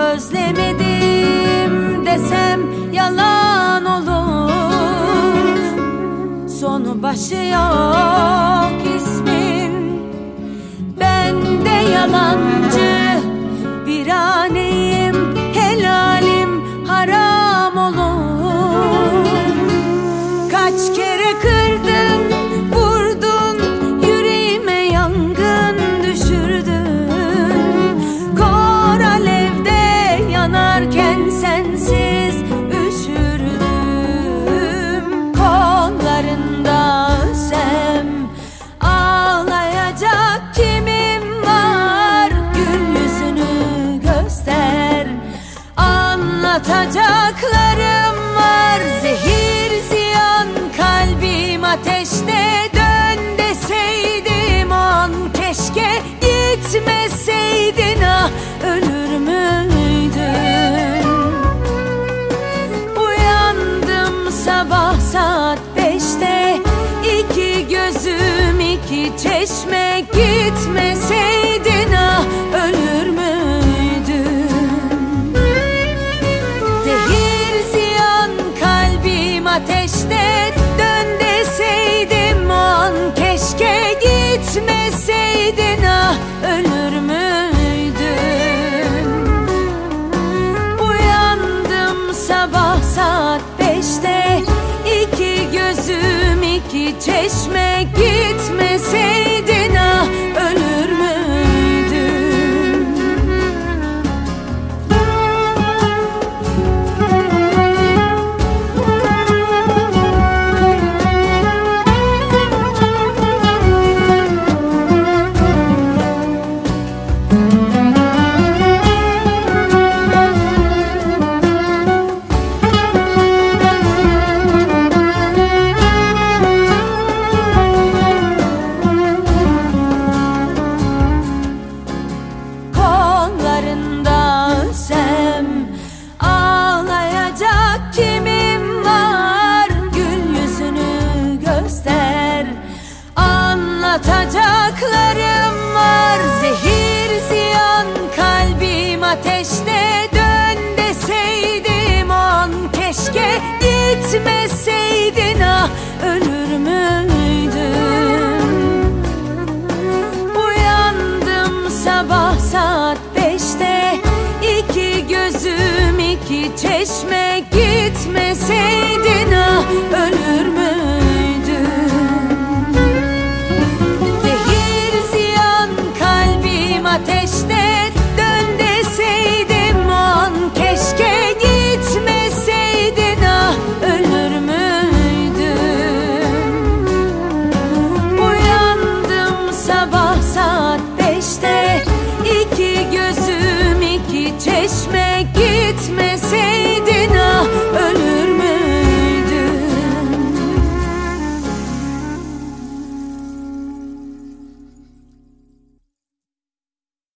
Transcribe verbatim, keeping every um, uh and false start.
Özlemedim desem yalan olur. Sonu başı yok ismin. Ben de yalancı viraneyim, helalim haram olur. Kaç kere kırdın, vurdun, yüreğime yangın düşürdün. Kor alevde yanarken sensiz üşürdüm. Kollarında ölsem ağlayacak kimim var? Gül yüzünü göster, anlatacaklarım var. Zehir ziyan kalbim ateşte, dön deseydim an keşke. Gitmeseydin ah, ölür müydün? Uyandım sabah saat beşte, iki gözüm iki çeşme. Gitmeseydin ah, ölür müydün? Zehir ziyan kalbim ateşte, dön deseydim an keşke. Gitmeseydin ah, ölür müydün? Uyandım sabah saat beşte, iki gözüm iki çeşme. Gitmeseydin ah, ölür müydün? Kollarında ölsem ağlayacak kimim var? Gül yüzünü göster, anlatacaklarım var. Zehir ziyan kalbim ateşte, dön deseydim an keşke. Gitmeseydin ah, ölür müydün? Uyandım sabah saat beşte, iki gözüm iki çeşme. Gitmeseydin ah, ölür müydün? Zehir ziyan kalbim ateşte, dön deseydim an keşke. Gitmeseydin ah, ölür müydün? Uyandım sabah saat beşte, iki gözüm iki çeşme. Gitme